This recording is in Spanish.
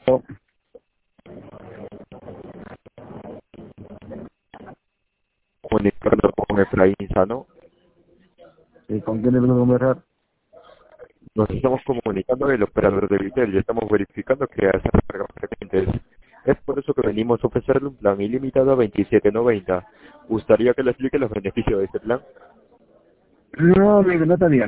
Oh, Comunicando con Efraín Sano. ¿y con quién debemos conversar? Nos estamos comunicando del operador de Vitel y estamos verificando que hace recargas frecuentes. Es por eso que venimos a ofrecerle un plan ilimitado a 27.90. ¿Gustaría que le explique los beneficios de este plan? No, amigo, no está bien.